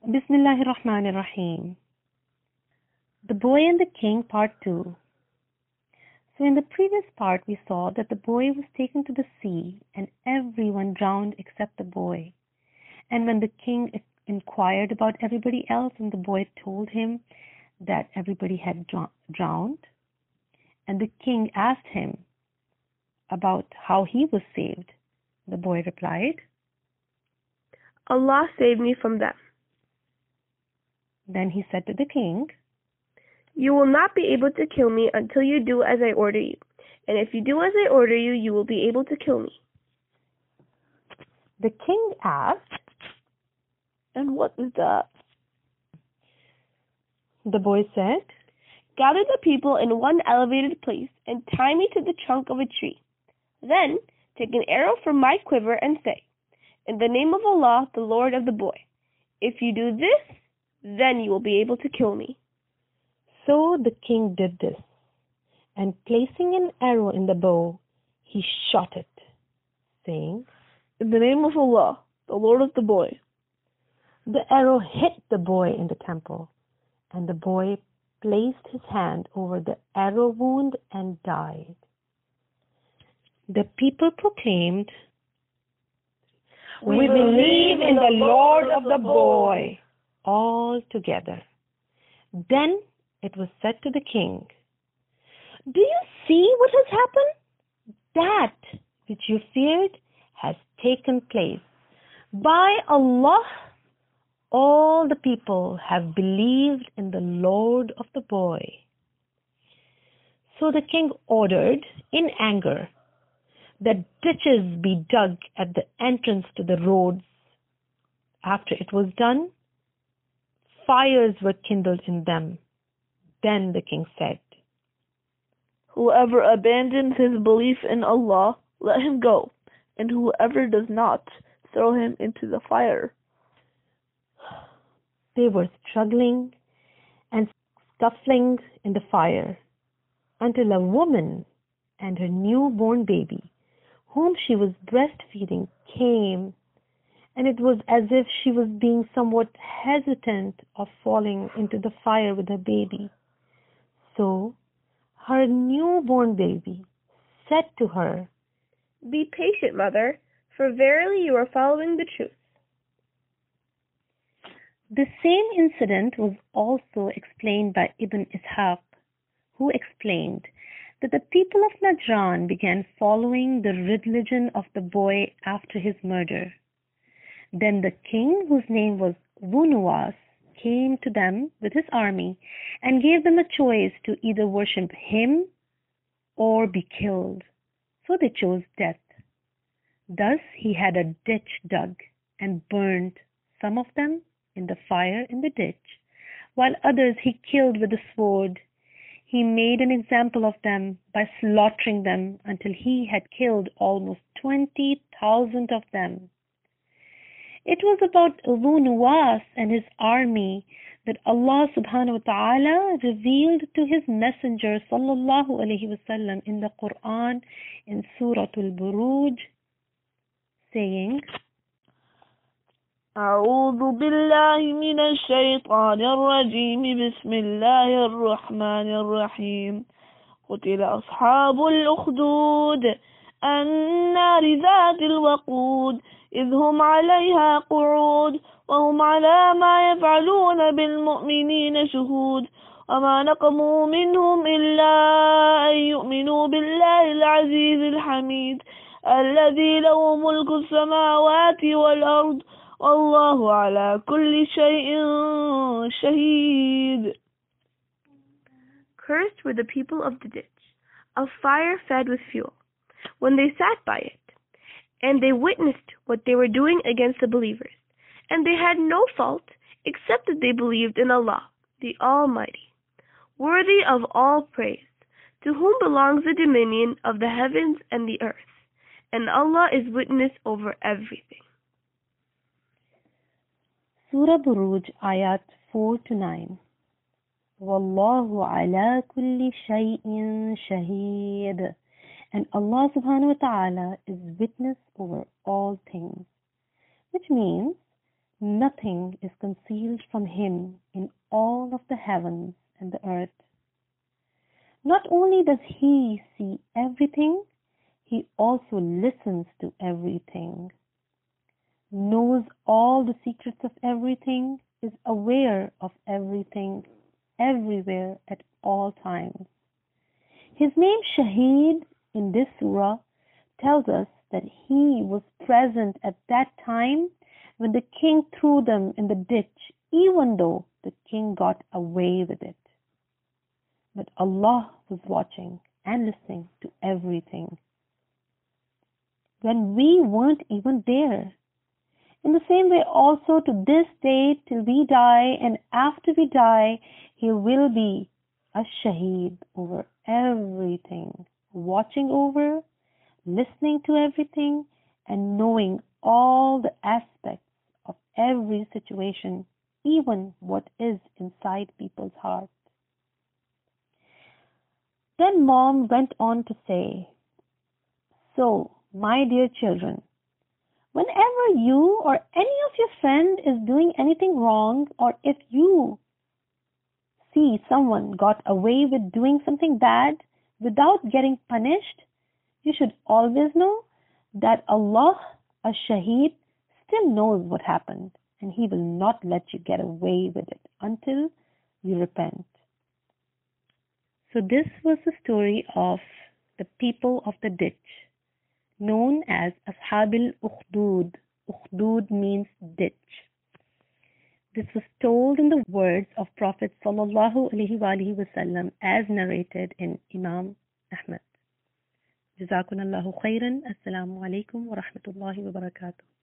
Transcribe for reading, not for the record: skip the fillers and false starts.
Bismillahir Rahmanir Rahim. The Boy and the King, Part 2. So in the previous part, we saw that the boy was taken to the sea and everyone drowned except the boy. And when the king inquired about everybody else, and the boy told him that everybody had drowned, and the king asked him about how he was saved, the boy replied, Allah saved me from them. Then he said to the king, You will not be able to kill me until you do as I order you. And if you do as I order you, you will be able to kill me. The king asked, And what is that? The boy said, Gather the people in one elevated place and tie me to the trunk of a tree. Then take an arrow from my quiver and say, In the name of Allah, the Lord of the boy. If you do this, then you will be able to kill me. So the king did this, and placing an arrow in the bow, he shot it, saying, In the name of Allah, the Lord of the boy. The arrow hit the boy in the temple, and the boy placed his hand over the arrow wound and died. The people proclaimed, We believe in the Lord of the boy, all together. Then it was said to the king, Do you see what has happened? That which you feared has taken place. By Allah, all the people have believed in the Lord of the boy. So the king ordered, in anger, that ditches be dug at the entrance to the roads. After it was done, fires were kindled in them. Then the king said, Whoever abandons his belief in Allah, let him go, and whoever does not, throw him into the fire. They were struggling and scuffling in the fire until a woman and her newborn baby, whom she was breastfeeding, came, and it was as if she was being somewhat hesitant of falling into the fire with her baby. So her newborn baby said to her, Be patient, mother, for verily you are following the truth. The same incident was also explained by Ibn Ishaq, who explained that the people of Najran began following the religion of the boy after his murder. Then the king, whose name was Wunuwas, came to them with his army and gave them a choice to either worship him or be killed. So they chose death. Thus he had a ditch dug and burned, some of them in the fire in the ditch, while others he killed with the sword. He made an example of them by slaughtering them until he had killed almost 20,000 of them. It was about Abu Nuwas and his army that Allah subhanahu wa ta'ala revealed to his messenger sallallahu alayhi wasallam in the Quran in Surah Al-Buruj, saying, أعوذ بالله من الشيطان الرجيم بسم الله الرحمن الرحيم قتل أصحاب الأخدود النار ذات الوقود إذ هم عليها قعود وهم على ما يفعلون بالمؤمنين شهود وما نقموا منهم إلا أن يؤمنوا بالله العزيز الحميد الذي له ملك السماوات والأرض والله على كل شيء شهيد. Cursed were the people of the ditch, of fire fed with fuel, when they sat by it, and they witnessed what they were doing against the believers, and they had no fault except that they believed in Allah, the Almighty, worthy of all praise, to whom belongs the dominion of the heavens and the earth, and Allah is witness over everything. Surah Buruj, Ayat 4-9. Wallahu ala kulli shay'in shaheed. And Allah subhanahu wa ta'ala is witness over all things. Which means Nothing is concealed from him in all of the heavens and the earth. Not only does he see everything, he also listens to everything, knows all the secrets of everything, is aware of everything, everywhere, at all times. His name Shaheed in this surah tells us that he was present at that time when the king threw them in the ditch, even though the king got away with it. But Allah was watching and listening to everything when we weren't even there. In the same way also to this day till we die, and after we die, he will be a shaheed over everything, watching over, listening to everything, and knowing all the aspects of every situation, even what is inside people's hearts. Then Mom went on to say, "So, my dear children, whenever you or any of your friend is doing anything wrong, or if you see someone got away with doing something bad without getting punished, you should always know that Allah, a Shaheed, still knows what happened, and He will not let you get away with it until you repent." So this was the story of the people of the ditch, known as Ashab al-Ukhdud. Ukhdud means ditch. This was told in the words of Prophet sallallahu alaihi wasallam as narrated in Imam Ahmad. Jazakumullahu khairan. Assalamu alaikum wa rahmatullahi wa barakatuh.